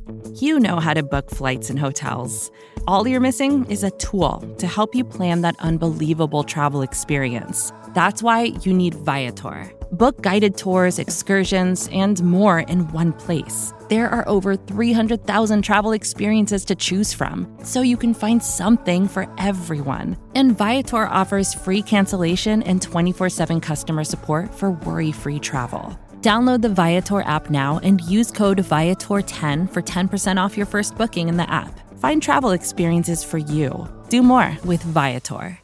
You know how to book flights and hotels. All you're missing is a tool to help you plan that unbelievable travel experience. That's why you need Viator. Book guided tours, excursions, and more in one place. There are over 300,000 travel experiences to choose from, so you can find something for everyone. And Viator offers free cancellation and 24/7 customer support for worry-free travel. Download the Viator app now and use code Viator10 for 10% off your first booking in the app. Find travel experiences for you. Do more with Viator.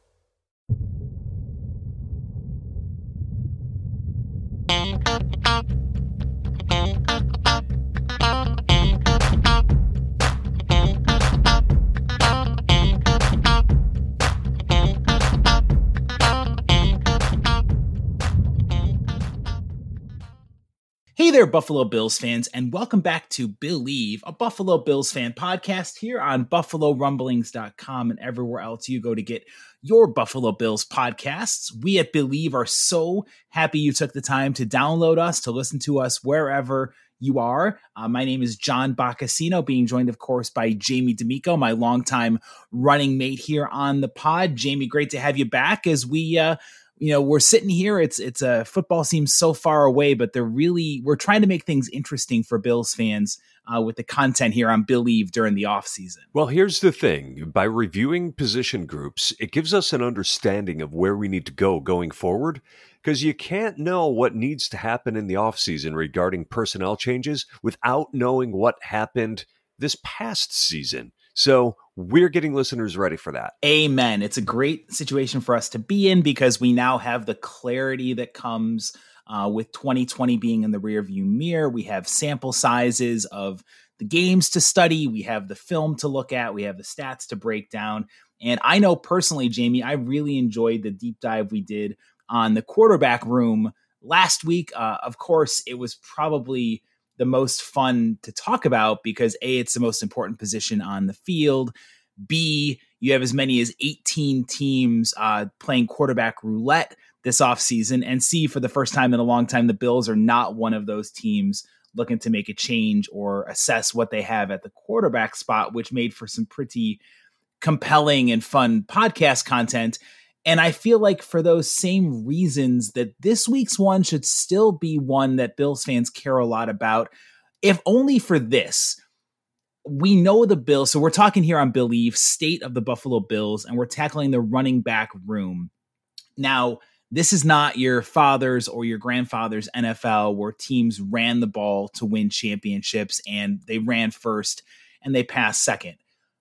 Hey there, Buffalo Bills fans, and welcome back to Believe, a Buffalo Bills fan podcast here on BuffaloRumblings.com and everywhere else you go to get your Buffalo Bills podcasts. We at Believe are so happy you took the time to download us, to listen to us wherever you are. My name is John Boccacino, being joined, of course, by Jamie D'Amico, my longtime running mate here on the pod. Jamie, great to have you back as we're sitting here. It's football seems so far away, but we're trying to make things interesting for Bills fans with the content here on Believe during the off season. Well, here's the thing. By reviewing position groups, it gives us an understanding of where we need to go going forward, because you can't know what needs to happen in the off season regarding personnel changes without knowing what happened this past season. So we're getting listeners ready for that. Amen. It's a great situation for us to be in because we now have the clarity that comes with 2020 being in the rearview mirror. We have sample sizes of the games to study. We have the film to look at. We have the stats to break down. And I know personally, Jamie, I really enjoyed the deep dive we did on the quarterback room last week. Of course, it was probably the most fun to talk about because A, it's the most important position on the field. B, you have as many as 18 teams playing quarterback roulette this offseason. And C, for the first time in a long time, the Bills are not one of those teams looking to make a change or assess what they have at the quarterback spot, which made for some pretty compelling and fun podcast content. And I feel like for those same reasons that this week's one should still be one that Bills fans care a lot about, if only for this. We know the Bills, so we're talking here on Believe, State of the Buffalo Bills, and we're tackling the running back room. Now, this is not your father's or your grandfather's NFL where teams ran the ball to win championships and they ran first and they passed second.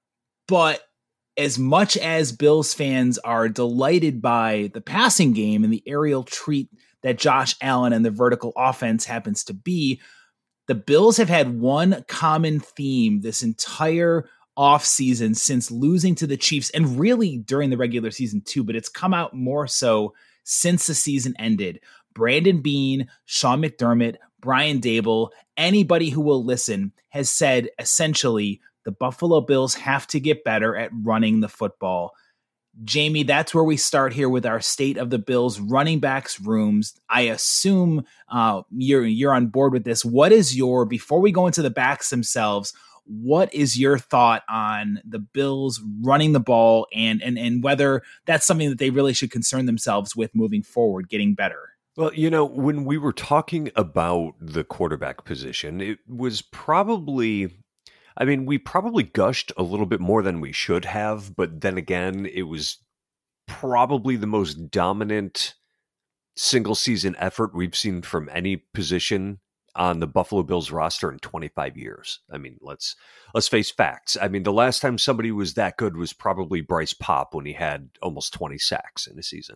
But as much as Bills fans are delighted by the passing game and the aerial treat that Josh Allen and the vertical offense happens to be, the Bills have had one common theme this entire offseason since losing to the Chiefs, and really during the regular season too, but it's come out more so since the season ended. Brandon Beane, Sean McDermott, Brian Daboll, anybody who will listen has said essentially the Buffalo Bills have to get better at running the football. Jamie, that's where we start here with our State of the Bills running backs rooms. I assume you're on board with this. Before we go into the backs themselves, what is your thought on the Bills running the ball and whether that's something that they really should concern themselves with moving forward, getting better? Well, when we were talking about the quarterback position, it was probably... we probably gushed a little bit more than we should have, but then again, it was probably the most dominant single season effort we've seen from any position on the Buffalo Bills roster in 25 years. Let's face facts. The last time somebody was that good was probably Bryce Popp when he had almost 20 sacks in a season.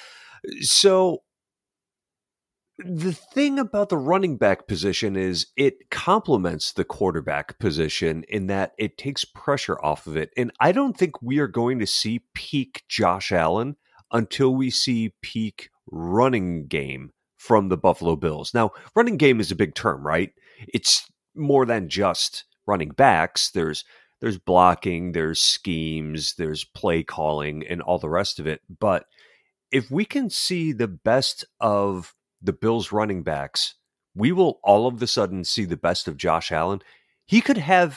So the thing about the running back position is it complements the quarterback position in that it takes pressure off of it. And I don't think we are going to see peak Josh Allen until we see peak running game from the Buffalo Bills. Now, running game is a big term, right? It's more than just running backs. There's blocking, there's schemes, there's play calling, and all the rest of it. But if we can see the best of the Bills running backs, we will all of a sudden see the best of Josh Allen. He could have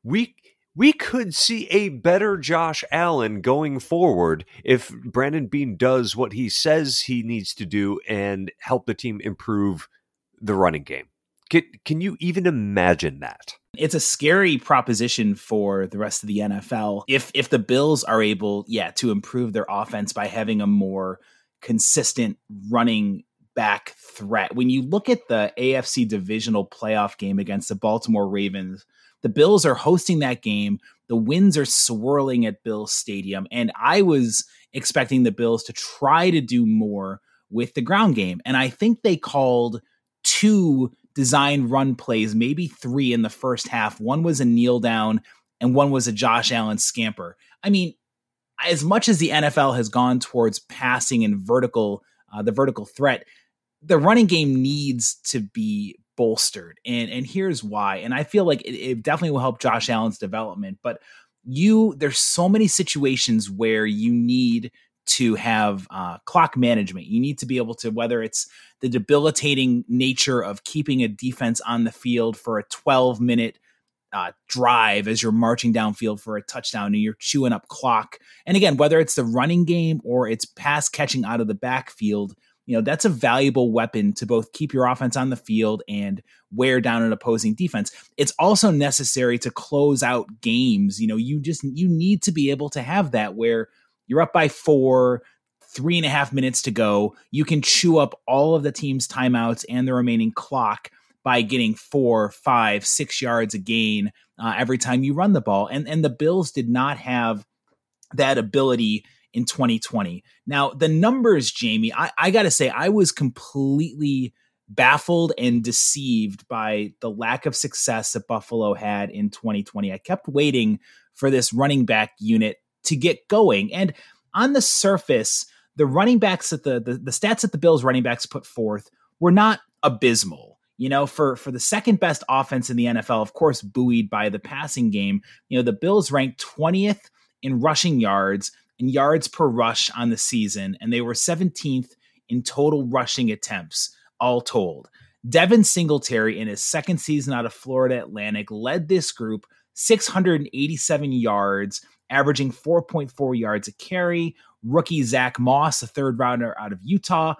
we could see a better Josh Allen going forward if Brandon Beane does what he says he needs to do and help the team improve the running game. Can you even imagine that? It's a scary proposition for the rest of the NFL. If the Bills are able, to improve their offense by having a more consistent running back threat. When you look at the AFC divisional playoff game against the Baltimore Ravens, the Bills are hosting that game. The winds are swirling at Bills Stadium. And I was expecting the Bills to try to do more with the ground game. And I think they called 2 design run plays, maybe 3 in the first half. One was a kneel down and one was a Josh Allen scamper. I mean, as much as the NFL has gone towards passing and the vertical threat, the running game needs to be bolstered. And here's why. And I feel like it definitely will help Josh Allen's development, but there's so many situations where you need to have clock management. You need to be able to, whether it's the debilitating nature of keeping a defense on the field for a 12-minute drive as you're marching downfield for a touchdown and you're chewing up clock. And again, whether it's the running game or it's pass catching out of the backfield, that's a valuable weapon to both keep your offense on the field and wear down an opposing defense. It's also necessary to close out games. You need to be able to have that where you're up by 4, 3.5 minutes to go. You can chew up all of the team's timeouts and the remaining clock by getting 4, 5, 6 yards a gain every time you run the ball. And the Bills did not have that ability in 2020. Now, the numbers, Jamie, I got to say, I was completely baffled and deceived by the lack of success that Buffalo had in 2020. I kept waiting for this running back unit to get going. And on the surface, the running backs that the stats that the Bills running backs put forth were not abysmal. For the second best offense in the NFL, of course, buoyed by the passing game, the Bills ranked 20th in rushing yards and yards per rush on the season, and they were 17th in total rushing attempts, all told. Devin Singletary, in his second season out of Florida Atlantic, led this group 687 yards, averaging 4.4 yards a carry. Rookie Zach Moss, a third rounder out of Utah,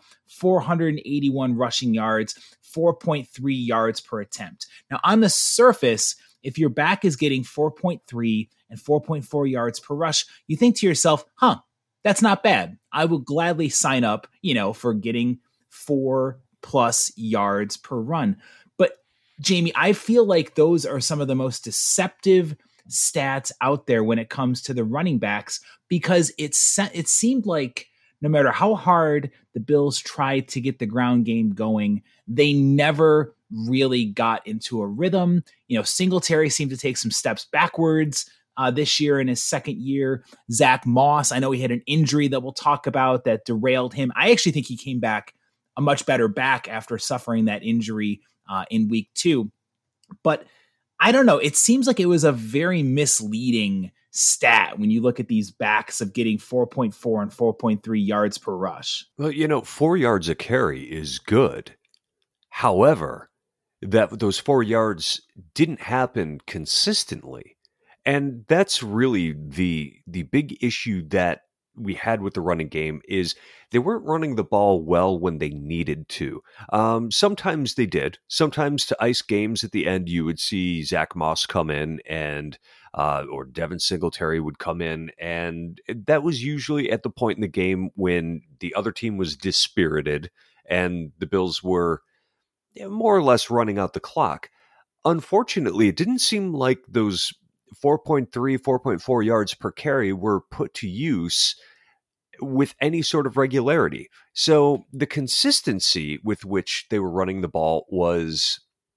481 rushing yards, 4.3 yards per attempt. Now, on the surface, if your back is getting 4.3 and 4.4 yards per rush, you think to yourself, that's not bad. I will gladly sign up, for getting 4+ yards per run. But Jamie, I feel like those are some of the most deceptive stats out there when it comes to the running backs, because it seemed like no matter how hard the Bills tried to get the ground game going, they never really got into a rhythm. Singletary seemed to take some steps backwards this year in his second year. Zach Moss, I know he had an injury that we'll talk about that derailed him. I actually think he came back a much better back after suffering that injury in week 2. But I don't know. It seems like it was a very misleading stat when you look at these backs of getting 4.4 and 4.3 yards per rush. Well, 4 yards a carry is good. However, those 4 yards didn't happen consistently. And that's really the big issue that we had with the running game is they weren't running the ball well when they needed to. Sometimes they did. Sometimes to ice games at the end, you would see Zach Moss come in and or Devin Singletary would come in. And that was usually at the point in the game when the other team was dispirited and the Bills were more or less running out the clock. Unfortunately, it didn't seem like those 4.3, 4.4 yards per carry were put to use with any sort of regularity. So the consistency with which they were running the ball was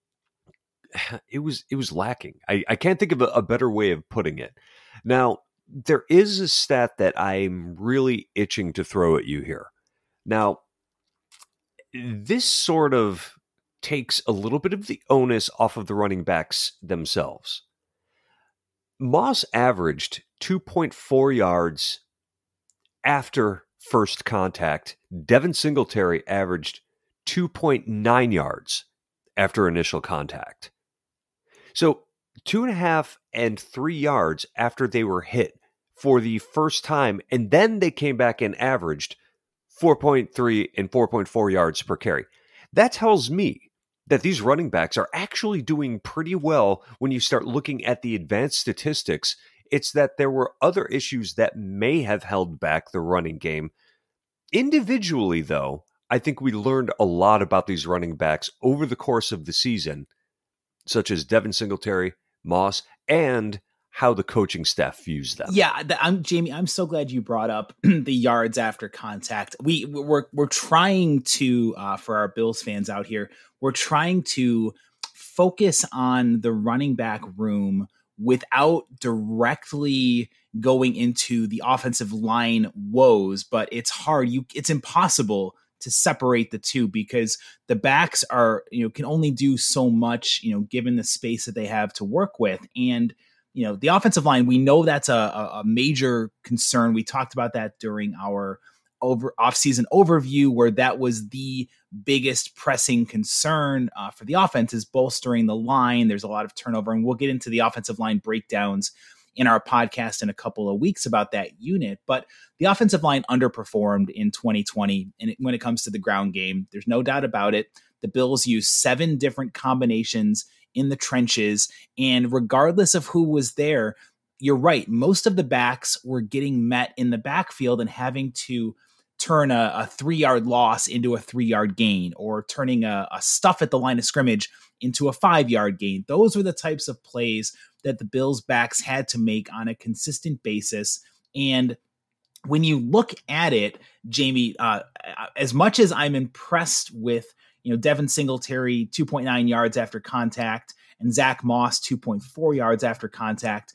lacking. I can't think of a better way of putting it. Now, there is a stat that I'm really itching to throw at you here. Now, this sort of takes a little bit of the onus off of the running backs themselves. Moss averaged 2.4 yards after first contact. Devin Singletary averaged 2.9 yards after initial contact. So 2.5 and 3 yards after they were hit for the first time. And then they came back and averaged 4.3 and 4.4 yards per carry. That tells me that these running backs are actually doing pretty well when you start looking at the advanced statistics. It's that there were other issues that may have held back the running game. Individually, though, I think we learned a lot about these running backs over the course of the season, such as Devin Singletary, Moss, and how the coaching staff views them. Yeah, Jamie, I'm so glad you brought up the yards after contact. We're trying to, for our Bills fans out here, we're trying to focus on the running back room without directly going into the offensive line woes, but it's hard. It's impossible to separate the two because the backs are, can only do so much, given the space that they have to work with. And, the offensive line, we know that's a major concern. We talked about that during our off-season overview, where that was the biggest pressing concern for the offense, is bolstering the line. There's a lot of turnover, and we'll get into the offensive line breakdowns in our podcast in a couple of weeks about that unit. But the offensive line underperformed in 2020 when it comes to the ground game. There's no doubt about it. The Bills used 7 different combinations in the trenches, and regardless of who was there, you're right, most of the backs were getting met in the backfield and having to turn a 3-yard loss into a 3-yard gain, or turning a stuff at the line of scrimmage into a 5-yard gain. Those were the types of plays that the Bills backs had to make on a consistent basis. And when you look at it, Jamie, as much as I'm impressed with, Devin Singletary, 2.9 yards after contact, and Zach Moss, 2.4 yards after contact,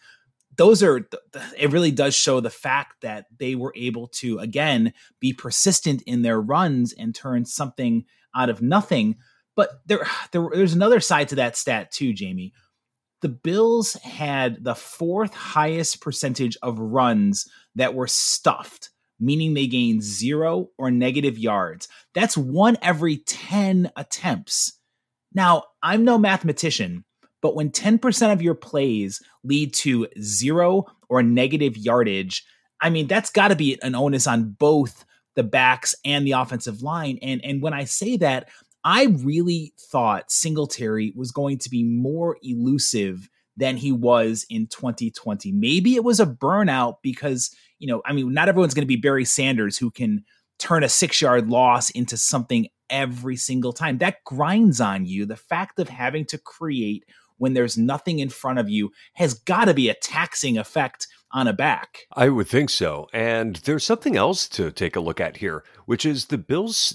it really does show the fact that they were able to, again, be persistent in their runs and turn something out of nothing. But there's another side to that stat too, Jamie. The Bills had the 4th highest percentage of runs that were stuffed, meaning they gained 0 or negative yards. That's 1 every 10 attempts. Now, I'm no mathematician, but when 10% of your plays lead to 0 or negative yardage, that's got to be an onus on both the backs and the offensive line. And when I say that, I really thought Singletary was going to be more elusive than he was in 2020. Maybe it was a burnout because, not everyone's going to be Barry Sanders, who can turn a 6-yard loss into something every single time. That grinds on you. The fact of having to create when there's nothing in front of you has got to be a taxing effect on a back. I would think so. And there's something else to take a look at here, which is the Bills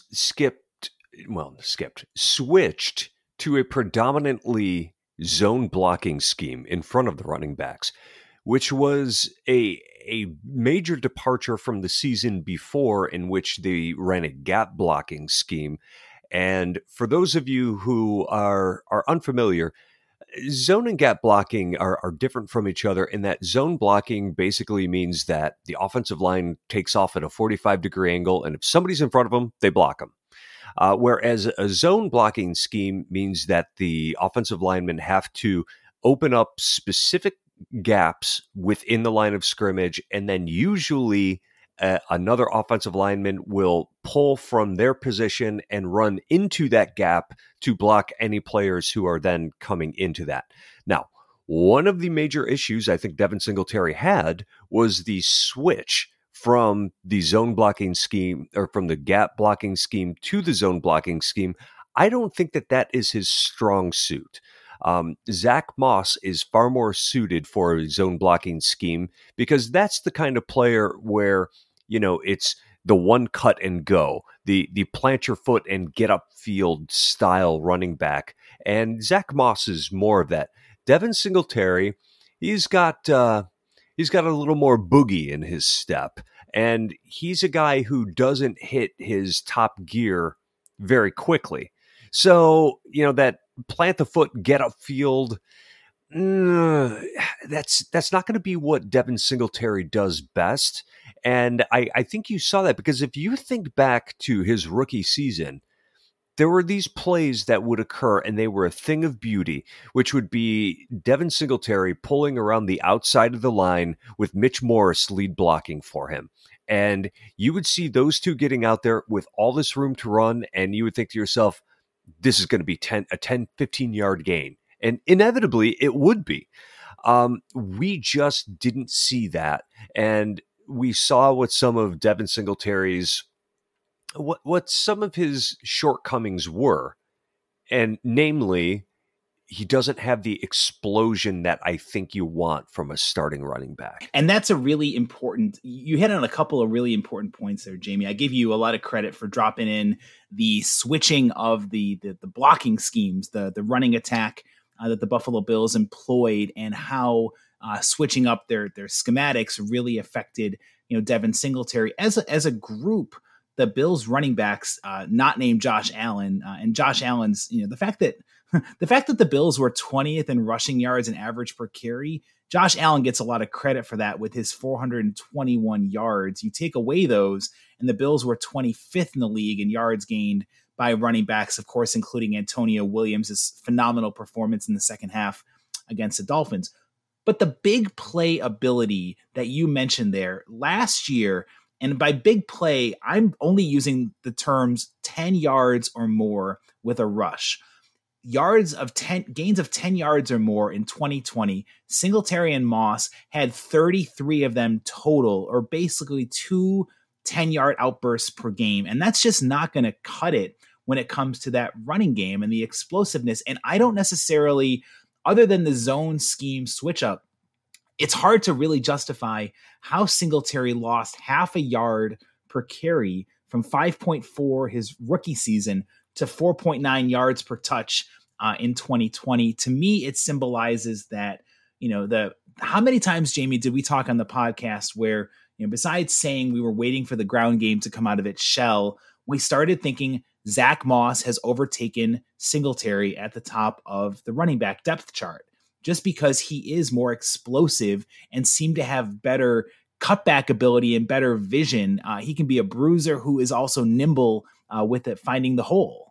switched to a predominantly zone blocking scheme in front of the running backs, which was a major departure from the season before, in which they ran a gap blocking scheme. And for those of you who are unfamiliar, zone and gap blocking are different from each other in that zone blocking basically means that the offensive line takes off at a 45-degree angle, and if somebody's in front of them, they block them. Whereas a zone blocking scheme means that the offensive linemen have to open up specific gaps within the line of scrimmage, and then usually another offensive lineman will pull from their position and run into that gap to block any players who are then coming into that. Now, one of the major issues I think Devin Singletary had was the switch from the zone blocking scheme, or from the gap blocking scheme to the zone blocking scheme. I don't think that is his strong suit. Zach Moss is far more suited for a zone blocking scheme because that's the kind of player where, it's the one cut and go, the plant your foot and get upfield style running back. And Zach Moss is more of that. Devin Singletary, he's got a little more boogie in his step, and he's a guy who doesn't hit his top gear very quickly. So, that plant the foot, get upfield, that's not going to be what Devin Singletary does best. And I think you saw that because if you think back to his rookie season, there were these plays that would occur, and they were a thing of beauty, which would be Devin Singletary pulling around the outside of the line with Mitch Morse lead blocking for him. And you would see those two getting out there with all this room to run, and you would think to yourself, this is going to be a 10, 15-yard gain. And inevitably, it would be. We just didn't see that. And we saw what some of Devin Singletary's, what some of his shortcomings were. And namely, he doesn't have the explosion that I think you want from a starting running back. And that's a really important, you hit on a couple of really important points there, Jamie. I give you a lot of credit for dropping in the switching of the blocking schemes, the running attack that the Buffalo Bills employed, and how switching up their schematics really affected, Devin Singletary as a group. The Bills running backs, not named Josh Allen, and Josh Allen's, the fact that the Bills were 20th in rushing yards and average per carry, Josh Allen gets a lot of credit for that with his 421 yards. You take away those, and the Bills were 25th in the league in yards gained by running backs, of course, including Antonio Williams' phenomenal performance in the second half against the Dolphins. But the big play ability that you mentioned there last year, and by big play, I'm only using the terms 10 yards or more with a rush. Gains of 10 yards or more in 2020, Singletary and Moss had 33 of them total, or basically 2 10-yard outbursts per game. And that's just not going to cut it when it comes to that running game and the explosiveness. And I don't necessarily, other than the zone scheme switch up, it's hard to really justify how Singletary lost half a yard per carry from 5.4 his rookie season to 4.9 yards per touch in 2020. To me, it symbolizes that, how many times, Jamie, did we talk on the podcast where, besides saying we were waiting for the ground game to come out of its shell, we started thinking Zach Moss has overtaken Singletary at the top of the running back depth chart, just because he is more explosive and seemed to have better cutback ability and better vision. He can be a bruiser who is also nimble with it, finding the hole.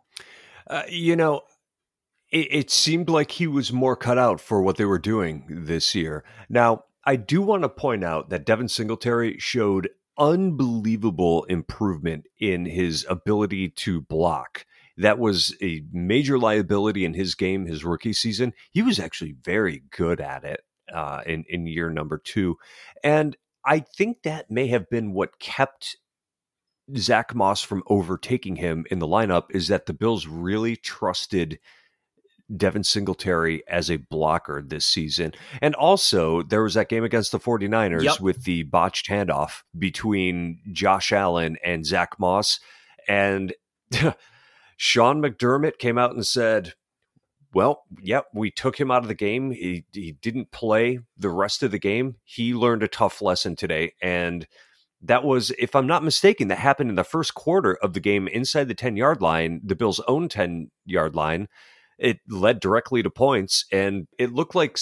It seemed like he was more cut out for what they were doing this year. Now, I do want to point out that Devin Singletary showed unbelievable improvement in his ability to block. That was a major liability in his game, his rookie season. He was actually very good at it in year number 2. And I think that may have been what kept Zach Moss from overtaking him in the lineup, is that the Bills really trusted Devin Singletary as a blocker this season. And also, there was that game against the 49ers with the botched handoff between Josh Allen and Zach Moss. And Sean McDermott came out and said, well, we took him out of the game. He didn't play the rest of the game. He learned a tough lesson today. And that was, if I'm not mistaken, that happened in the first quarter of the game inside the 10-yard line, the Bills' own 10-yard line. It led directly to points, and it looked like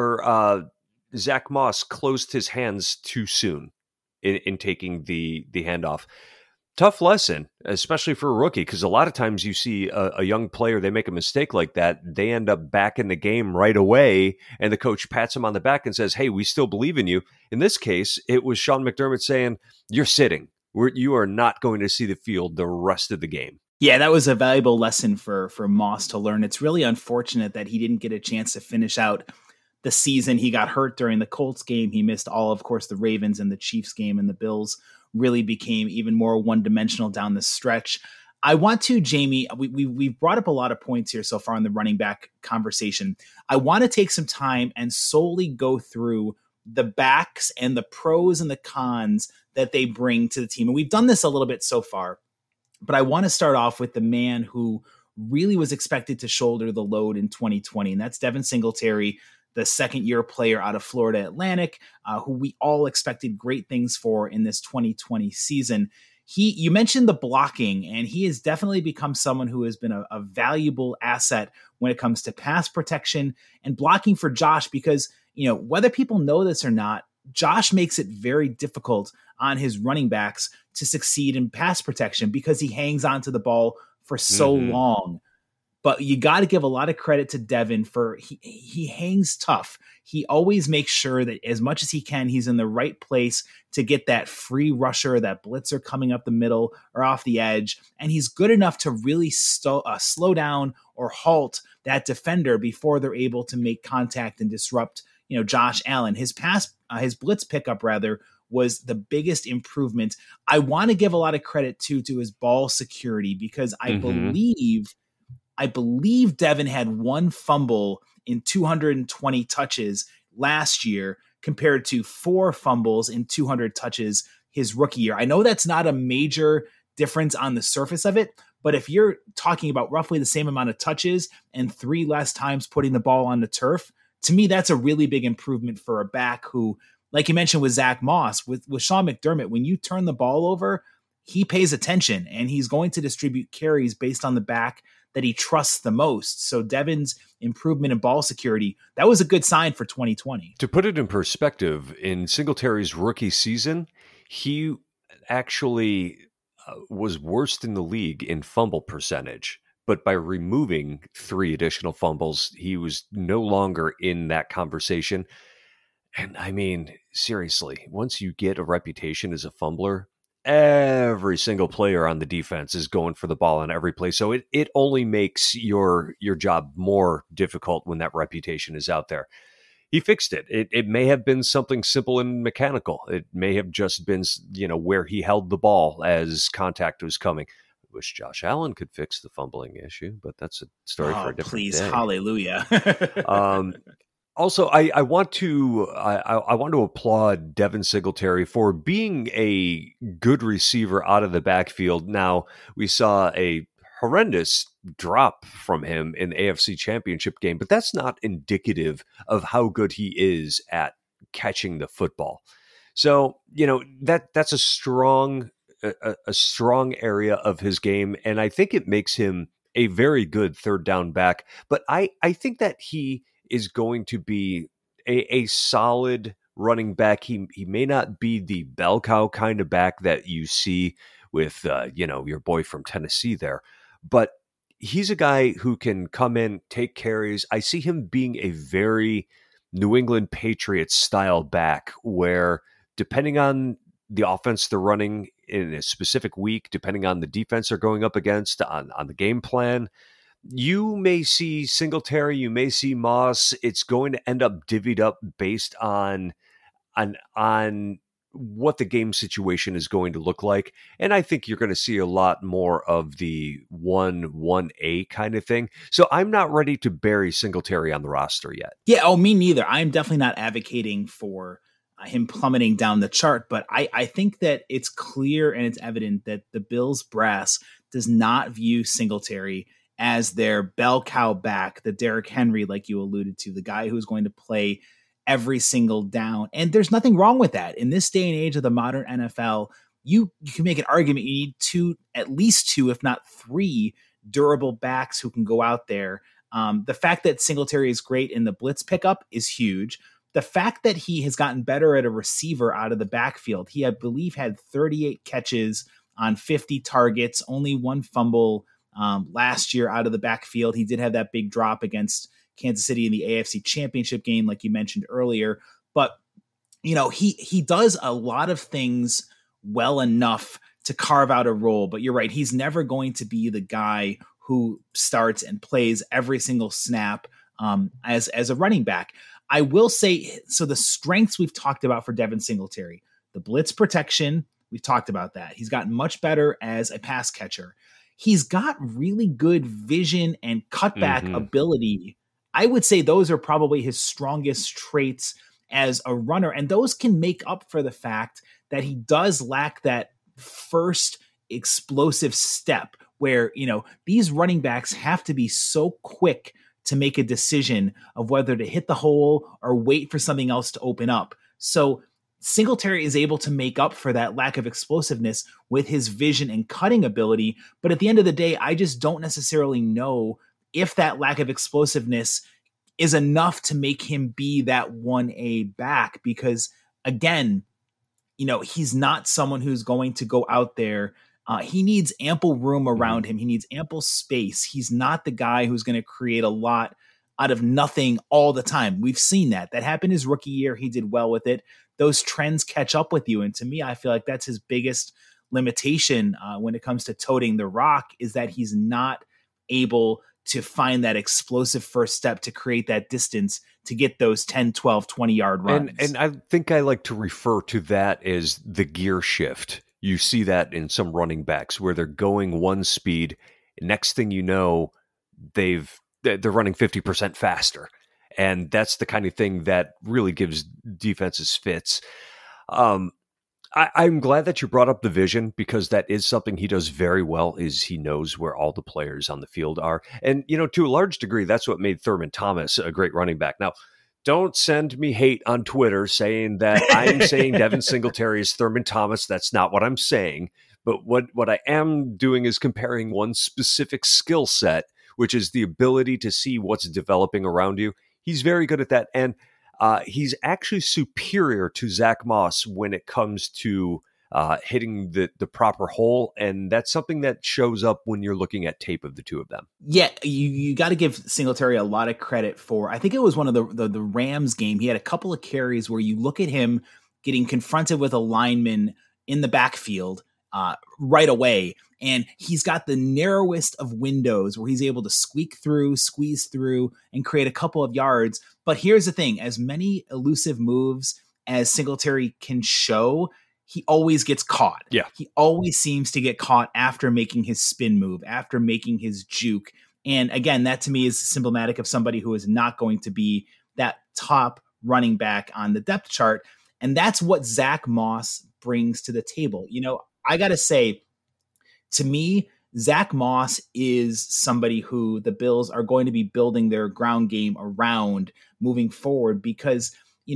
Zach Moss closed his hands too soon in taking the handoff. Tough lesson, especially for a rookie, because a lot of times you see a young player, they make a mistake like that, they end up back in the game right away, and the coach pats him on the back and says, hey, we still believe in you. In this case, it was Sean McDermott saying, you're sitting. You are not going to see the field the rest of the game. Yeah, that was a valuable lesson for Moss to learn. It's really unfortunate that he didn't get a chance to finish out the season. He got hurt during the Colts game. He missed all, of course, the Ravens and the Chiefs game, and the Bills really became even more one-dimensional down the stretch. I want to, Jamie, we've brought up a lot of points here so far in the running back conversation. I want to take some time and solely go through the backs and the pros and the cons that they bring to the team. And we've done this a little bit so far. But I want to start off with the man who really was expected to shoulder the load in 2020, and that's Devin Singletary, the second-year player out of Florida Atlantic, who we all expected great things for in this 2020 season. You mentioned the blocking, and he has definitely become someone who has been a valuable asset when it comes to pass protection and blocking for Josh, because, whether people know this or not, Josh makes it very difficult on his running backs to succeed in pass protection because he hangs onto the ball for so long. But you got to give a lot of credit to Devin for he hangs tough. He always makes sure that as much as he can, he's in the right place to get that free rusher, that blitzer coming up the middle or off the edge. And he's good enough to really slow down or halt that defender before they're able to make contact and disrupt, Josh Allen. His blitz pickup rather was the biggest improvement. I want to give a lot of credit to his ball security because I believe Devin had one fumble in 220 touches last year compared to 4 fumbles in 200 touches his rookie year. I know that's not a major difference on the surface of it, but if you're talking about roughly the same amount of touches and 3 less times putting the ball on the turf, to me, that's a really big improvement for a back who, like you mentioned with Zach Moss, with Sean McDermott, when you turn the ball over, he pays attention and he's going to distribute carries based on the back that he trusts the most. So Devin's improvement in ball security, that was a good sign for 2020. To put it in perspective, in Singletary's rookie season, he actually was worst in the league in fumble percentage. But by removing 3 additional fumbles, he was no longer in that conversation. And I mean, seriously, once you get a reputation as a fumbler, every single player on the defense is going for the ball on every play. So it only makes your job more difficult when that reputation is out there. He fixed it. It may have been something simple and mechanical. It may have just been, where he held the ball as contact was coming. I wish Josh Allen could fix the fumbling issue, but that's a story for a different day. Hallelujah. Also, I want to applaud Devin Singletary for being a good receiver out of the backfield. Now, we saw a horrendous drop from him in the AFC Championship game, but that's not indicative of how good he is at catching the football. So, that's a strong area of his game, and I think it makes him a very good third down back. But I think that he is going to be a solid running back. He may not be the bell cow kind of back that you see with, your boy from Tennessee there, but he's a guy who can come in, take carries. I see him being a very New England Patriots style back where depending on the offense they're running in a specific week, depending on the defense they're going up against on the game plan, you may see Singletary, you may see Moss. It's going to end up divvied up based on what the game situation is going to look like. And I think you're going to see a lot more of the 1-1A kind of thing. So I'm not ready to bury Singletary on the roster yet. Yeah, me neither. I'm definitely not advocating for him plummeting down the chart, but I think that it's clear and it's evident that the Bills brass does not view Singletary as their bell cow back, the Derrick Henry, like you alluded to, the guy who's going to play every single down. And there's nothing wrong with that. In this day and age of the modern NFL, you can make an argument you need at least two, if not 3 durable backs who can go out there. The fact that Singletary is great in the blitz pickup is huge. The fact that he has gotten better at a receiver out of the backfield, he, I believe, had 38 catches on 50 targets, only 1 fumble last year out of the backfield. He did have that big drop against Kansas City in the AFC Championship game, like you mentioned earlier. But, he does a lot of things well enough to carve out a role. But you're right, he's never going to be the guy who starts and plays every single snap as a running back. I will say, so the strengths we've talked about for Devin Singletary, the blitz protection, we've talked about that. He's gotten much better as a pass catcher. He's got really good vision and cutback ability. I would say those are probably his strongest traits as a runner. And those can make up for the fact that he does lack that first explosive step where, these running backs have to be so quick to make a decision of whether to hit the hole or wait for something else to open up. So Singletary is able to make up for that lack of explosiveness with his vision and cutting ability. But at the end of the day, I just don't necessarily know if that lack of explosiveness is enough to make him be that 1A back, because again, he's not someone who's going to go out there He needs ample room around him. He needs ample space. He's not the guy who's going to create a lot out of nothing all the time. We've seen that. That happened his rookie year. He did well with it. Those trends catch up with you. And to me, I feel like that's his biggest limitation when it comes to toting the rock, is that he's not able to find that explosive first step to create that distance to get those 10, 12, 20-yard runs. And I think I like to refer to that as the gear shift. You see that in some running backs where they're going one speed. Next thing you know, they're running 50% faster. And that's the kind of thing that really gives defenses fits. I'm glad that you brought up the vision, because that is something he does very well, is he knows where all the players on the field are. And, to a large degree, that's what made Thurman Thomas a great running back. Now, don't send me hate on Twitter saying that I'm saying Devin Singletary is Thurman Thomas. That's not what I'm saying. But what I am doing is comparing one specific skill set, which is the ability to see what's developing around you. He's very good at that. And he's actually superior to Zach Moss when it comes to hitting the proper hole. And that's something that shows up when you're looking at tape of the two of them. Yeah, you got to give Singletary a lot of credit for, I think it was one of the Rams game. He had a couple of carries where you look at him getting confronted with a lineman in the backfield right away. And he's got the narrowest of windows where he's able to squeeze through, and create a couple of yards. But here's the thing, as many elusive moves as Singletary can show, he always gets caught. Yeah. He always seems to get caught after making his spin move, after making his juke. And again, that to me is symptomatic of somebody who is not going to be that top running back on the depth chart. And that's what Zach Moss brings to the table. I got to say, to me, Zach Moss is somebody who the Bills are going to be building their ground game around moving forward, because,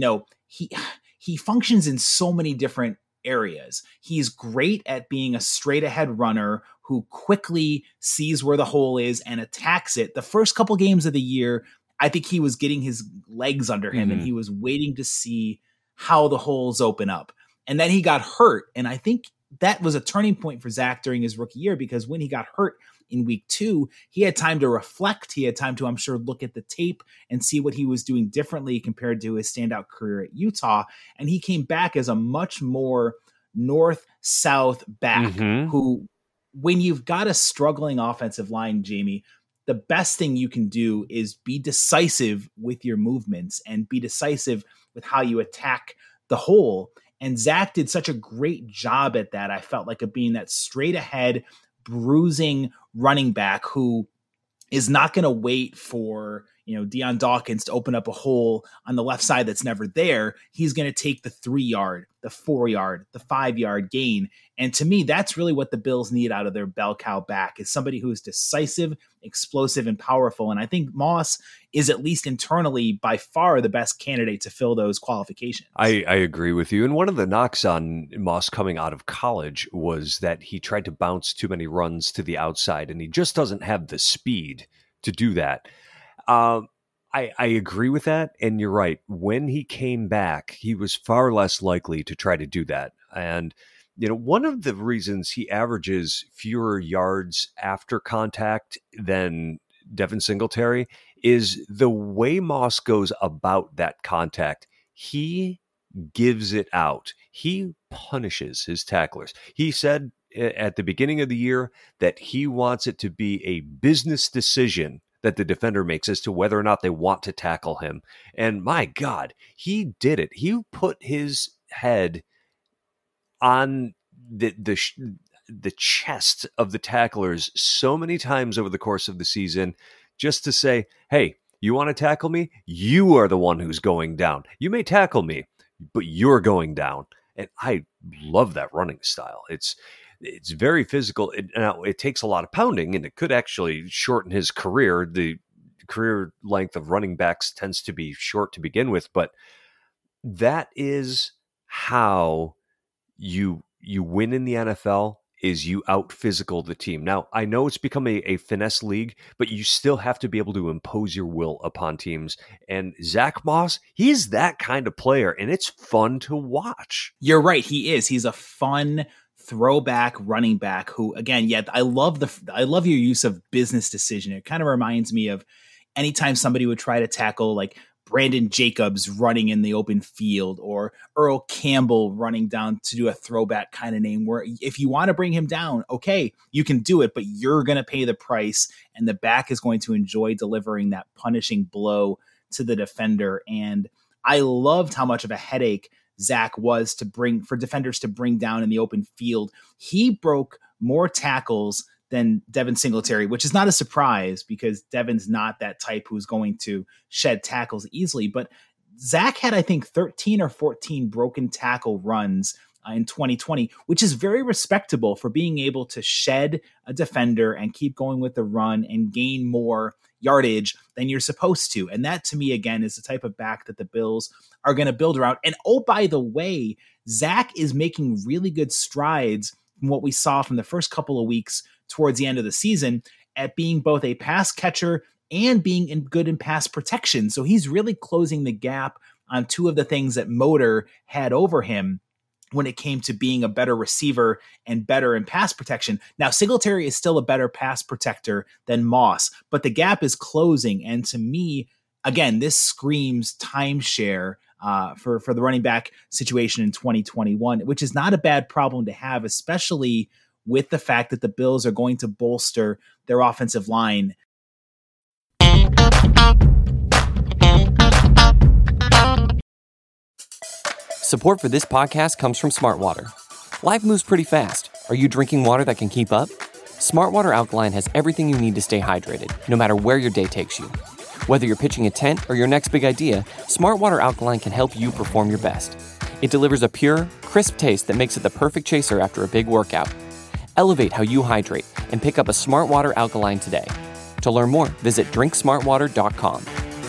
he functions in so many different areas. He's great at being a straight ahead runner who quickly sees where the hole is and attacks it. The first couple games of the year, I think he was getting his legs under him and he was waiting to see how the holes open up. And then he got hurt. And I think that was a turning point for Zach during his rookie year, because when he got hurt in week 2, he had time to reflect. He had time to, I'm sure, look at the tape and see what he was doing differently compared to his standout career at Utah. And he came back as a much more north-south back who, when you've got a struggling offensive line, Jamie, the best thing you can do is be decisive with your movements and be decisive with how you attack the hole. And Zach did such a great job at that. I felt like, of being that straight ahead, bruising running back who is not going to wait for, Deion Dawkins to open up a hole on the left side that's never there. He's going to take the 3-yard, the 4-yard, the 5-yard gain. And to me, that's really what the Bills need out of their bell cow back, is somebody who is decisive, explosive, and powerful. And I think Moss is, at least internally, by far the best candidate to fill those qualifications. I agree with you. And one of the knocks on Moss coming out of college was that he tried to bounce too many runs to the outside, and he just doesn't have the speed to do that. I agree with that. And you're right. When he came back, he was far less likely to try to do that. And, one of the reasons he averages fewer yards after contact than Devin Singletary is the way Moss goes about that contact. He gives it out. He punishes his tacklers. He said at the beginning of the year that he wants it to be a business decision that the defender makes as to whether or not they want to tackle him. And my God, he did it. He put his head on the chest of the tacklers so many times over the course of the season, just to say, hey, you want to tackle me? You are the one who's going down. You may tackle me, but you're going down. And I love that running style. It's very physical. It takes a lot of pounding, and it could actually shorten his career. The career length of running backs tends to be short to begin with, but that is how you win in the NFL, is you out physical the team. Now, I know it's become a finesse league, but you still have to be able to impose your will upon teams. And Zach Moss, he's that kind of player, and it's fun to watch. You're right. He is. He's a fun, throwback running back who, again, I love your use of business decision. It kind of reminds me of anytime somebody would try to tackle like Brandon Jacobs running in the open field or Earl Campbell running down to do a throwback kind of name, where if you want to bring him down, okay, you can do it, but you're going to pay the price, and the back is going to enjoy delivering that punishing blow to the defender. And I loved how much of a headache Zach was for defenders to bring down in the open field. He broke more tackles than Devin Singletary, which is not a surprise because Devin's not that type who's going to shed tackles easily. But Zach had, I think, 13 or 14 broken tackle runs in 2020, which is very respectable for being able to shed a defender and keep going with the run and gain more yardage than you're supposed to. And that, to me, again, is the type of back that the Bills are going to build around. And oh, by the way, Zach is making really good strides from what we saw from the first couple of weeks towards the end of the season at being both a pass catcher and being good in pass protection. So he's really closing the gap on two of the things that Motor had over him when it came to being a better receiver and better in pass protection. Now, Singletary is still a better pass protector than Moss, but the gap is closing. And to me, again, this screams timeshare for the running back situation in 2021, which is not a bad problem to have, especially with the fact that the Bills are going to bolster their offensive line. Support for this podcast comes from Smartwater. Life moves pretty fast. Are you drinking water that can keep up? Smartwater Alkaline has everything you need to stay hydrated, no matter where your day takes you. Whether you're pitching a tent or your next big idea, Smartwater Alkaline can help you perform your best. It delivers a pure, crisp taste that makes it the perfect chaser after a big workout. Elevate how you hydrate and pick up a Smartwater Alkaline today. To learn more, visit drinksmartwater.com.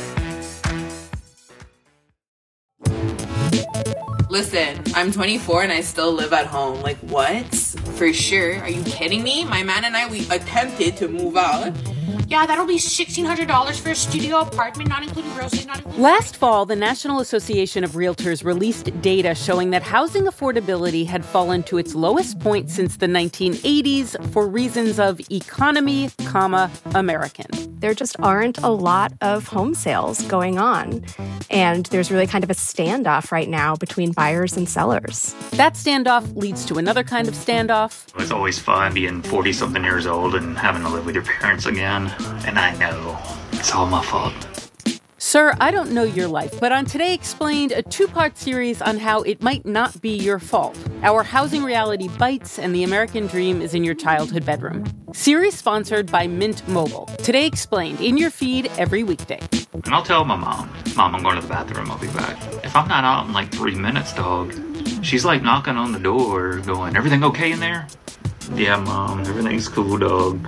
Listen, I'm 24 and I still live at home. Like, what? For sure. Are you kidding me? My man and I, we attempted to move out. Yeah, that'll be $1,600 for a studio apartment, not including groceries, not including... Last fall, the National Association of Realtors released data showing that housing affordability had fallen to its lowest point since the 1980s for reasons of economy, American. There just aren't a lot of home sales going on. And there's really kind of a standoff right now between buyers and sellers. That standoff leads to another kind of standoff. It's always fun being 40-something years old and having to live with your parents again. And I know it's all my fault. Sir, I don't know your life, but on Today Explained, a two-part series on how it might not be your fault. Our housing reality bites and the American dream is in your childhood bedroom. Series sponsored by Mint Mobile. Today Explained, in your feed every weekday. And I'll tell my mom, I'm going to the bathroom, I'll be back. If I'm not out in like 3 minutes, dog, she's like knocking on the door going, everything okay in there? Yeah, Mom, everything's cool, dog.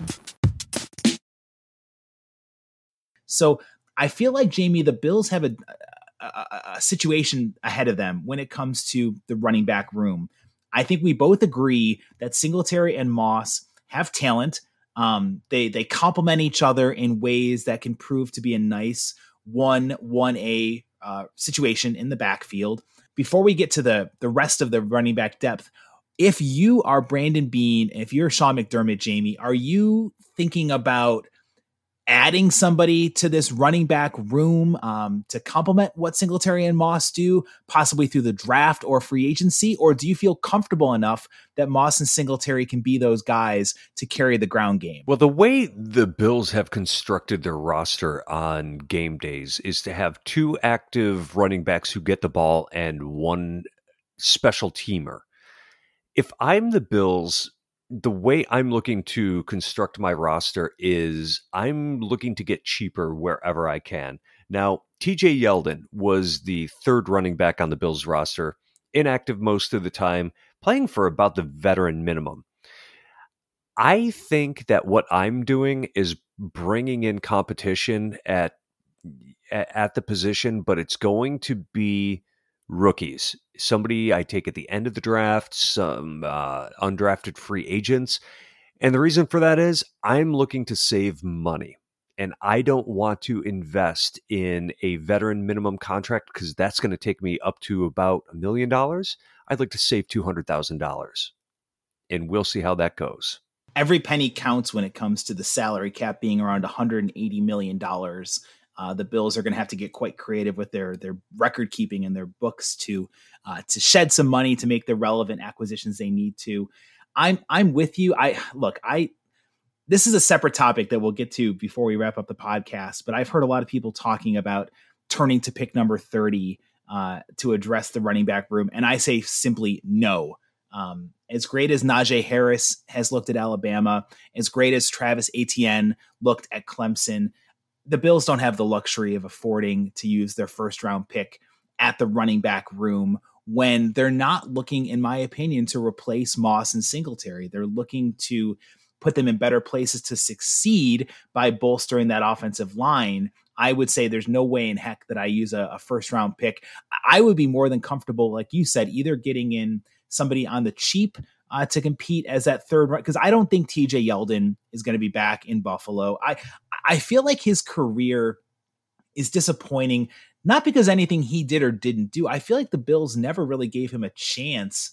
So I feel like, Jamie, the Bills have a situation ahead of them when it comes to the running back room. I think we both agree that Singletary and Moss have talent. They complement each other in ways that can prove to be a nice 1-1A situation in the backfield. Before we get to the rest of the running back depth, if you are Brandon Beane, if you're Sean McDermott, Jamie, are you thinking about adding somebody to this running back room to complement what Singletary and Moss do, possibly through the draft or free agency? Or do you feel comfortable enough that Moss and Singletary can be those guys to carry the ground game? Well, the way the Bills have constructed their roster on game days is to have two active running backs who get the ball and one special teamer. If I'm the Bills, the way I'm looking to construct my roster is I'm looking to get cheaper wherever I can. Now, TJ Yeldon was the third running back on the Bills roster, inactive most of the time, playing for about the veteran minimum. I think that what I'm doing is bringing in competition at the position, but it's going to be rookies. Somebody I take at the end of the draft, some undrafted free agents. And the reason for that is I'm looking to save money. And I don't want to invest in a veteran minimum contract because that's going to take me up to about $1 million. I'd like to save $200,000. and we'll see how that goes. Every penny counts when it comes to the salary cap being around $180 million. The Bills are going to have to get quite creative with their record keeping and their books to shed some money to make the relevant acquisitions they need to. I'm with you. This is a separate topic that we'll get to before we wrap up the podcast, but I've heard a lot of people talking about turning to pick number 30 to address the running back room. And I say simply no. As great as Najee Harris has looked at Alabama, as great as Travis Etienne looked at Clemson, the Bills don't have the luxury of affording to use their first round pick at the running back room when they're not looking, in my opinion, to replace Moss and Singletary. They're looking to put them in better places to succeed by bolstering that offensive line. I would say there's no way in heck that I use a first round pick. I would be more than comfortable, like you said, either getting in somebody on the cheap to compete as that third run, because I don't think TJ Yeldon is going to be back in Buffalo. I feel like his career is disappointing, not because anything he did or didn't do. I feel like the Bills never really gave him a chance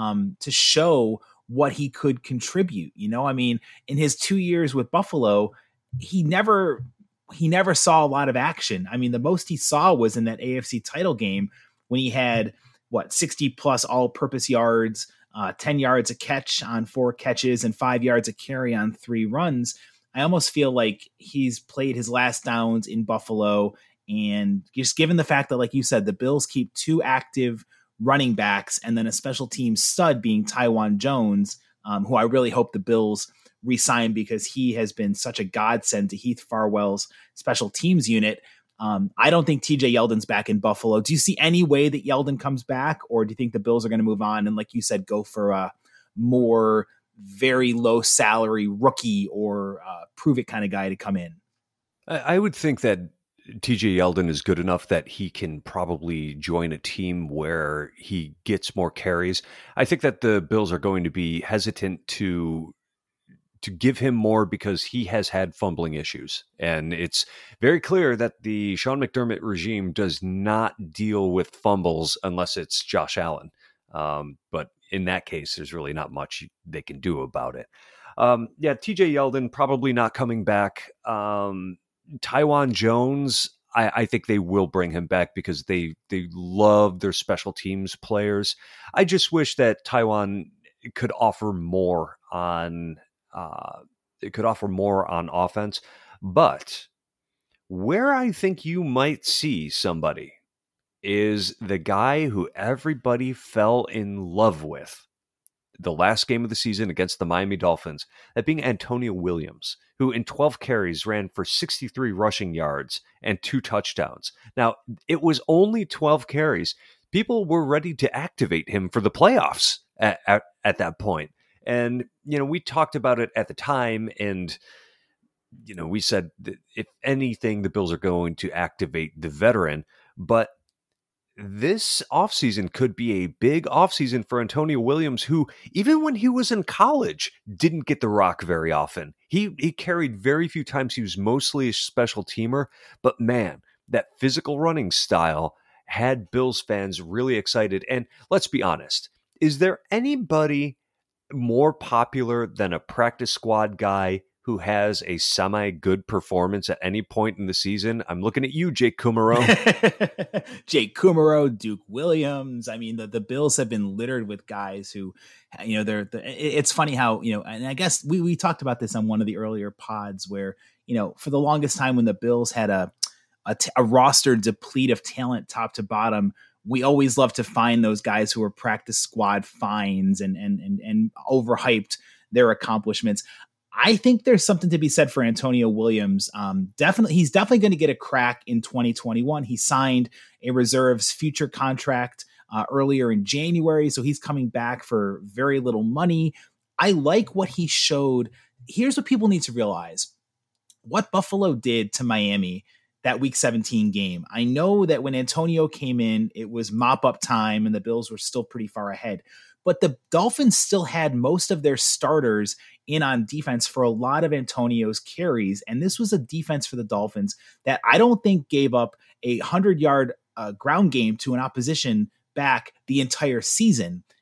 to show what he could contribute. I mean, in his 2 years with Buffalo, he never saw a lot of action. I mean, the most he saw was in that AFC title game when he had 60 plus all purpose yards, 10 yards a catch on 4 catches and 5 yards a carry on 3 runs. I almost feel like he's played his last downs in Buffalo. And just given the fact that, like you said, the Bills keep 2 active running backs and then a special team stud being Taiwan Jones, who I really hope the Bills re-sign because he has been such a godsend to Heath Farwell's special teams unit. I don't think TJ Yeldon's back in Buffalo. Do you see any way that Yeldon comes back, or do you think the Bills are going to move on and, like you said, go for a more very low salary rookie or prove it kind of guy to come in? I would think that TJ Yeldon is good enough that he can probably join a team where he gets more carries. I think that the Bills are going to be hesitant to give him more because he has had fumbling issues. And it's very clear that the Sean McDermott regime does not deal with fumbles unless it's Josh Allen. But in that case, there's really not much they can do about it. TJ Yeldon probably not coming back. Taiwan Jones, I think they will bring him back because they love their special teams players. I just wish that Taiwan could offer more on offense. But where I think you might see somebody is the guy who everybody fell in love with the last game of the season against the Miami Dolphins, that being Antonio Williams, who in 12 carries ran for 63 rushing yards and 2 touchdowns. Now, it was only 12 carries. People were ready to activate him for the playoffs at that point. And, we talked about it at the time, and, we said that if anything, the Bills are going to activate the veteran. But this offseason could be a big offseason for Antonio Williams, who, even when he was in college, didn't get the rock very often. He carried very few times. He was mostly a special teamer. But, man, that physical running style had Bills fans really excited. And let's be honest, is there anybody more popular than a practice squad guy who has a semi-good performance at any point in the season? I'm looking at you, Jake Kumerow. Jake Kumerow, Duke Williams. I mean, the Bills have been littered with guys who, it's funny how, and I guess we talked about this on one of the earlier pods where, for the longest time when the Bills had a roster deplete of talent top to bottom, we always love to find those guys who are practice squad finds and overhyped their accomplishments. I think there's something to be said for Antonio Williams. He's definitely going to get a crack in 2021. He signed a reserves future contract earlier in January, so he's coming back for very little money. I like what he showed. Here's what people need to realize. What Buffalo did to Miami that Week 17 game. I know that when Antonio came in, it was mop-up time and the Bills were still pretty far ahead. But the Dolphins still had most of their starters in on defense for a lot of Antonio's carries. And this was a defense for the Dolphins that I don't think gave up a 100-yard ground game to an opposition back the entire season.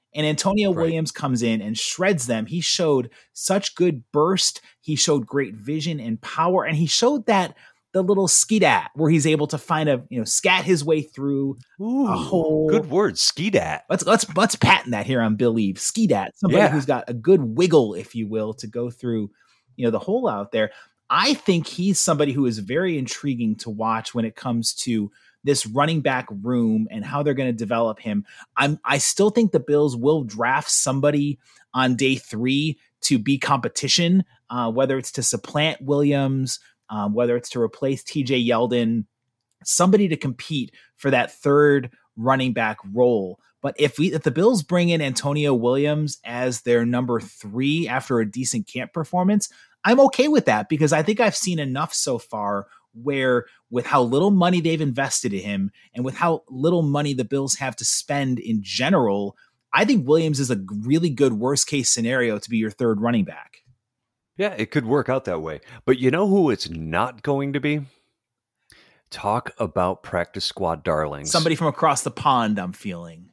And Antonio Williams comes in and shreds them. He showed such good burst. He showed great vision and power. And he showed that the little skeedat where he's able to find scat his way through a hole. Good word, skeedat. Let's patent that here on Believe. Skeedat, somebody who's got a good wiggle, if you will, to go through, the hole out there. I think he's somebody who is very intriguing to watch when it comes to this running back room and how they're going to develop him. I still think the Bills will draft somebody on day 3 to be competition, whether it's to supplant Williams, whether it's to replace TJ Yeldon, somebody to compete for that third running back role. But if the Bills bring in Antonio Williams as their number 3 after a decent camp performance, I'm okay with that, because I think I've seen enough so far where, with how little money they've invested in him and with how little money the Bills have to spend in general, I think Williams is a really good worst case scenario to be your third running back. Yeah, it could work out that way. But you know who it's not going to be? Talk about practice squad darlings. Somebody from across the pond, I'm feeling.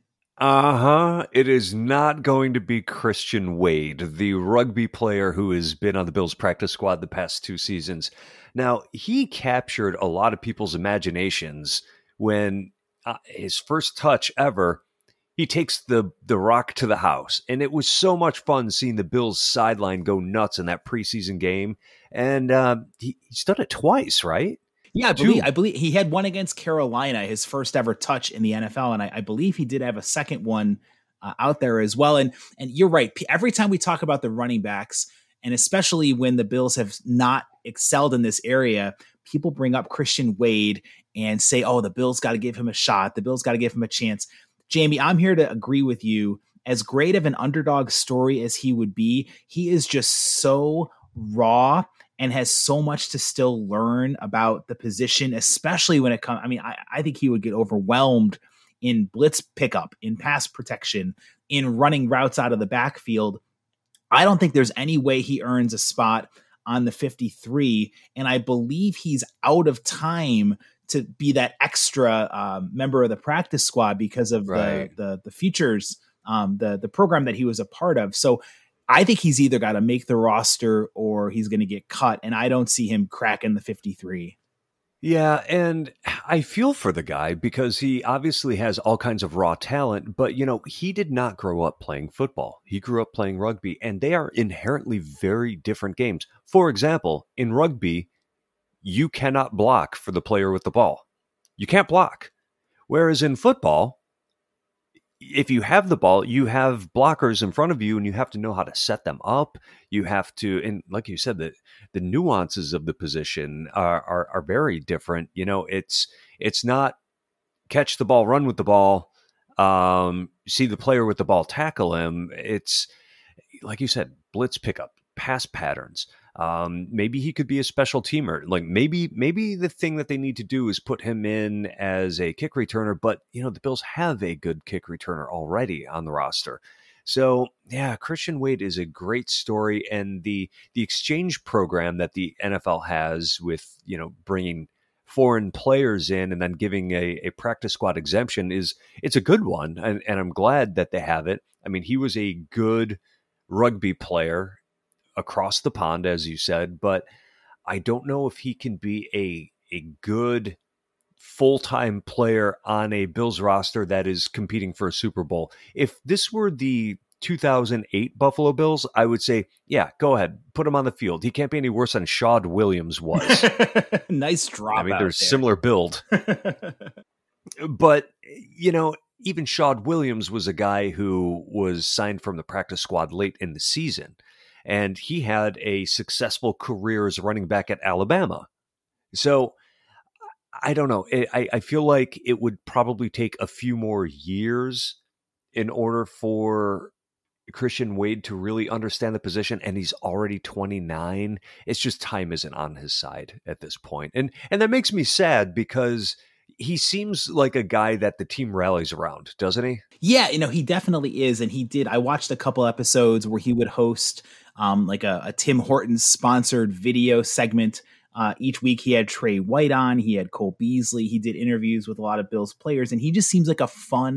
It is not going to be Christian Wade, the rugby player who has been on the Bills practice squad the past 2 seasons. Now, he captured a lot of people's imaginations when his first touch ever, he takes the rock to the house. And it was so much fun seeing the Bills sideline go nuts in that preseason game. And he's done it twice, right? Yeah, I believe he had one against Carolina, his first ever touch in the NFL. And I believe he did have a second one out there as well. And you're right. Every time we talk about the running backs, and especially when the Bills have not excelled in this area, people bring up Christian Wade and say, oh, the Bills got to give him a shot. The Bills got to give him a chance. Jamie, I'm here to agree with you. As great of an underdog story as he would be, he is just so raw and has so much to still learn about the position, especially when it comes. I mean, I think he would get overwhelmed in blitz pickup, in pass protection, in running routes out of the backfield. I don't think there's any way he earns a spot on the 53. And I believe he's out of time to be that extra member of the practice squad because of the features, the program that he was a part of. So I think he's either got to make the roster or he's going to get cut. And I don't see him cracking the 53. Yeah, and I feel for the guy because he obviously has all kinds of raw talent, but, he did not grow up playing football. He grew up playing rugby, and they are inherently very different games. For example, in rugby, you cannot block for the player with the ball. You can't block. Whereas in football, if you have the ball, you have blockers in front of you and you have to know how to set them up. You have to, and like you said, the nuances of the position are very different. It's not catch the ball, run with the ball, see the player with the ball, tackle him. It's like you said, blitz pickup, pass patterns. Maybe he could be a special teamer. Like maybe the thing that they need to do is put him in as a kick returner, but the Bills have a good kick returner already on the roster. So yeah, Christian Wade is a great story. And the exchange program that the NFL has with, bringing foreign players in and then giving a practice squad exemption it's a good one. And I'm glad that they have it. I mean, he was a good rugby player across the pond, as you said, but I don't know if he can be a good full-time player on a Bills roster that is competing for a Super Bowl. If this were the 2008 Buffalo Bills, I would say, yeah, go ahead, put him on the field. He can't be any worse than Shad Williams was. Nice drop. I mean, they're similar build. But, even Shad Williams was a guy who was signed from the practice squad late in the season. And he had a successful career as a running back at Alabama. So I don't know. I feel like it would probably take a few more years in order for Christian Wade to really understand the position. And he's already 29. It's just time isn't on his side at this point. And that makes me sad because he seems like a guy that the team rallies around, doesn't he? Yeah, he definitely is. And he did. I watched a couple episodes where he would host like a Tim Hortons sponsored video segment. Each week he had Trey White on, he had Cole Beasley, he did interviews with a lot of Bills players, and he just seems like a fun,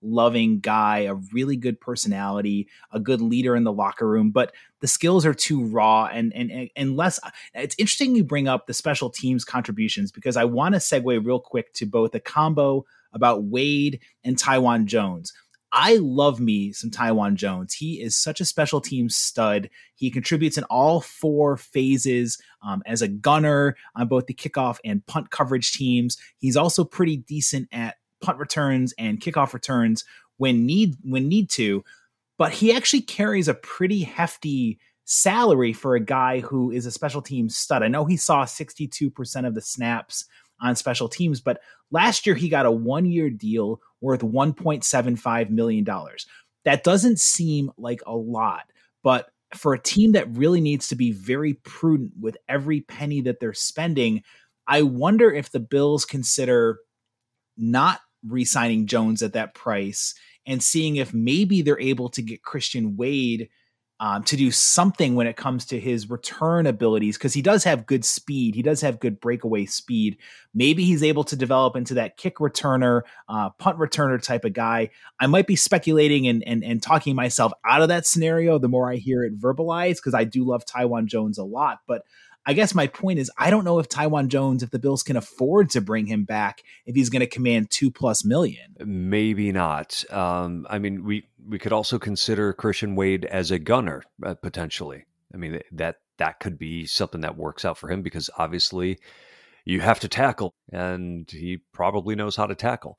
loving guy, a really good personality, a good leader in the locker room, but the skills are too raw and less. It's interesting you bring up the special teams contributions, because I want to segue real quick to both a combo about Wade and Taiwan Jones. I love me some Taiwan Jones. He is such a special teams stud. He contributes in all four phases as a gunner on both the kickoff and punt coverage teams. He's also pretty decent at punt returns and kickoff returns when need to, but he actually carries a pretty hefty salary for a guy who is a special teams stud. I know he saw 62% of the snaps on special teams, but last year he got a 1-year deal worth $1.75 million. That doesn't seem like a lot, but for a team that really needs to be very prudent with every penny that they're spending, I wonder if the Bills consider not re-signing Jones at that price and seeing if maybe they're able to get Christian Wade to do something when it comes to his return abilities, because he does have good speed. He does have good breakaway speed. Maybe he's able to develop into that kick returner, punt returner type of guy. I might be speculating and talking myself out of that scenario the more I hear it verbalized, because I do love Taiwan Jones a lot. But I guess my point is, I don't know if Taiwan Jones, if the Bills can afford to bring him back, if he's going to command $2+ million. Maybe not. I mean, we could also consider Christian Wade as a gunner, potentially. I mean, that could be something that works out for him, because obviously you have to tackle, and he probably knows how to tackle.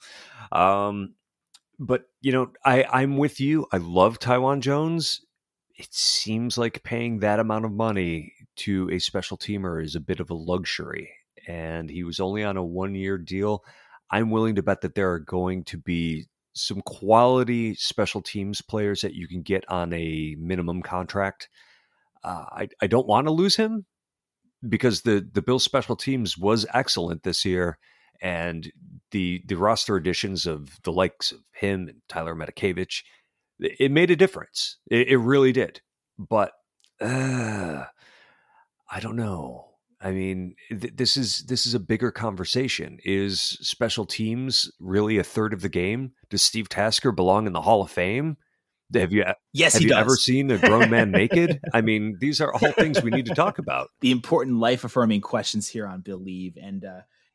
But, I'm with you. I love Taiwan Jones. It seems like paying that amount of money to a special teamer is a bit of a luxury, and he was only on a 1-year deal. I'm willing to bet that there are going to be some quality special teams players that you can get on a minimum contract. I don't want to lose him, because the Bills special teams was excellent this year, and the roster additions of the likes of him and Tyler Matakevich, it made a difference. It really did. But I don't know. I mean, this is a bigger conversation. Is special teams really a third of the game? Does Steve Tasker belong in the Hall of Fame? Yes, have he you does. ever seen a grown man naked? I mean, these are all things we need to talk about. The important life-affirming questions here on Believe. And,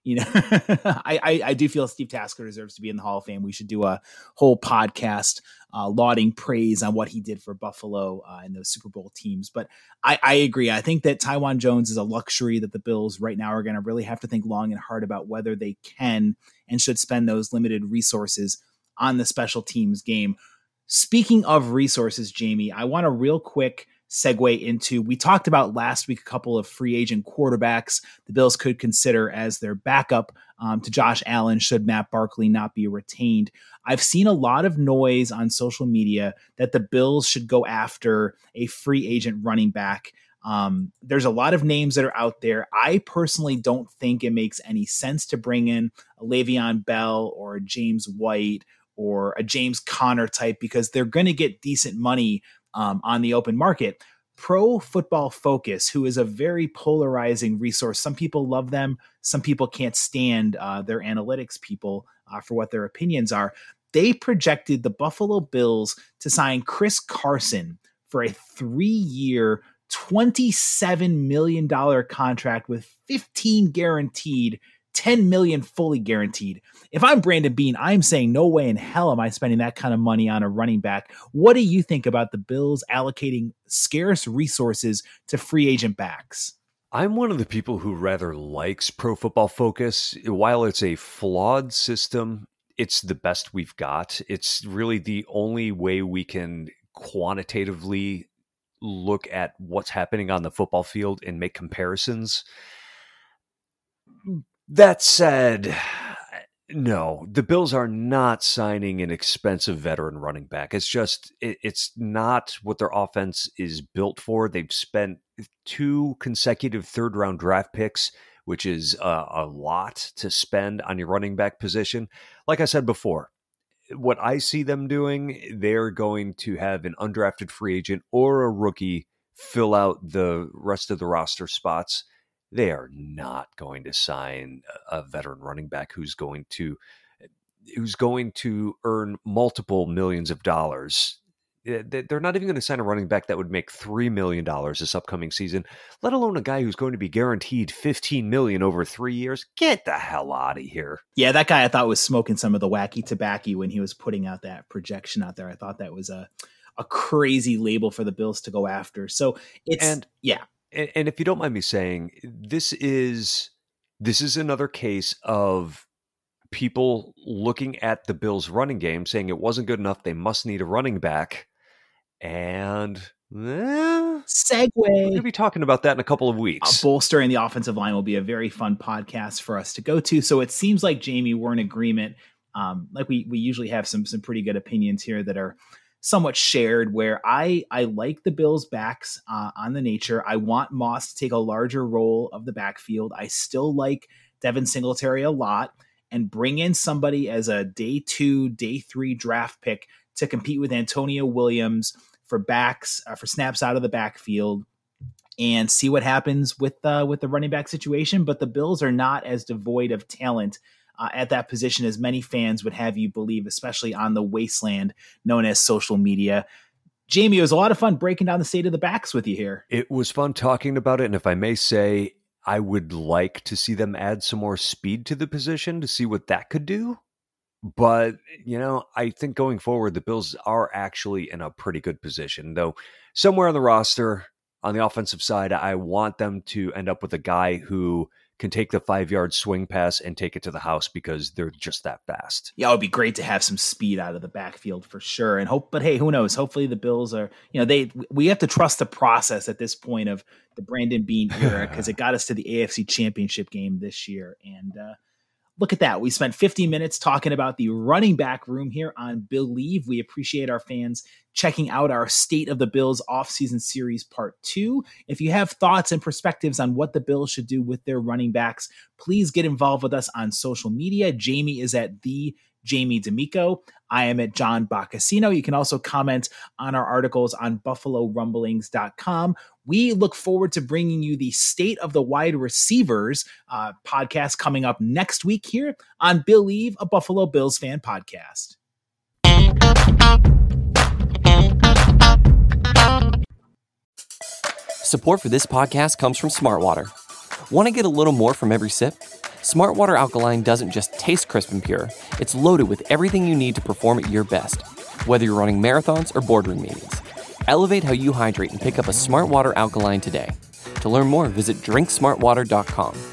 I do feel Steve Tasker deserves to be in the Hall of Fame. We should do a whole podcast lauding praise on what he did for Buffalo and those Super Bowl teams. But I agree. I think that Taiwan Jones is a luxury that the Bills right now are going to really have to think long and hard about whether they can and should spend those limited resources on the special teams game. Speaking of resources, Jamie, I want to real quick segue into, we talked about last week a couple of free agent quarterbacks the Bills could consider as their backup to Josh Allen should Matt Barkley not be retained. I've seen a lot of noise on social media that the Bills should go after a free agent running back. There's a lot of names that are out there. I personally don't think it makes any sense to bring in a Le'Veon Bell or a James White or a James Conner type, because they're going to get decent money on the open market. Pro Football Focus, who is a very polarizing resource. Some people love them. Some people can't stand their analytics people for what their opinions are. They projected the Buffalo Bills to sign Chris Carson for a 3-year, $27 million contract with $15 guaranteed, $10 million fully guaranteed. If I'm Brandon Beane, I'm saying no way in hell am I spending that kind of money on a running back. What do you think about the Bills allocating scarce resources to free agent backs? I'm one of the people who rather likes Pro Football Focus. While it's a flawed system, it's the best we've got. It's really the only way we can quantitatively look at what's happening on the football field and make comparisons. That said, no, the Bills are not signing an expensive veteran running back. It's just, it's not what their offense is built for. They've spent 2 consecutive third-round draft picks, which is a lot to spend on your running back position. Like I said before, what I see them doing, they're going to have an undrafted free agent or a rookie fill out the rest of the roster spots. They are not going to sign a veteran running back who's going to who's going to earn multiple millions of dollars. They're not even going to sign a running back that would make $3 million this upcoming season, let alone a guy who's going to be guaranteed $15 million over 3 years. Get the hell out of here. Yeah, that guy I thought was smoking some of the wacky tobacco when he was putting out that projection out there. I thought that was a crazy label for the Bills to go after. So it's, And if you don't mind me saying, this is another case of people looking at the Bills' running game, saying it wasn't good enough, they must need a running back. And segue. We're going to be talking about that in a couple of weeks. Bolstering the offensive line will be a very fun podcast for us to go to. So it seems like, Jamie, we're in agreement. Like we usually have some pretty good opinions here that are somewhat shared, where I like the Bills backs on the nature. I want Moss to take a larger role of the backfield. I still like Devin Singletary a lot, and bring in somebody as a day 2, day 3 draft pick to compete with Antonio Williams for backs, for snaps out of the backfield, and see what happens with the running back situation. But the Bills are not as devoid of talent at that position as many fans would have you believe, especially on the wasteland known as social media. Jamie, it was a lot of fun breaking down the state of the backs with you here. It was fun talking about it, and if I may say, I would like to see them add some more speed to the position to see what that could do. But, I think going forward, the Bills are actually in a pretty good position. Though somewhere on the roster, on the offensive side, I want them to end up with a guy who can take the 5-yard swing pass and take it to the house, because they're just that fast. Yeah, it would be great to have some speed out of the backfield for sure. But hey, who knows? Hopefully the Bills are, we have to trust the process at this point of the Brandon Beane era, because it got us to the AFC Championship game this year. And look at that. We spent 50 minutes talking about the running back room here on Believe. We appreciate our fans checking out our State of the Bills offseason series part 2. If you have thoughts and perspectives on what the Bills should do with their running backs, please get involved with us on social media. Jamie is at the Jamie D'Amico. I am at John Boccacino. You can also comment on our articles on BuffaloRumblings.com. We look forward to bringing you the State of the Wide Receivers podcast coming up next week here on Believe, a Buffalo Bills fan podcast. Support for this podcast comes from Smartwater. Want to get a little more from every sip? Smartwater Alkaline doesn't just taste crisp and pure, it's loaded with everything you need to perform at your best. Whether you're running marathons or boardroom meetings, elevate how you hydrate and pick up a Smartwater Alkaline today. To learn more, visit drinksmartwater.com.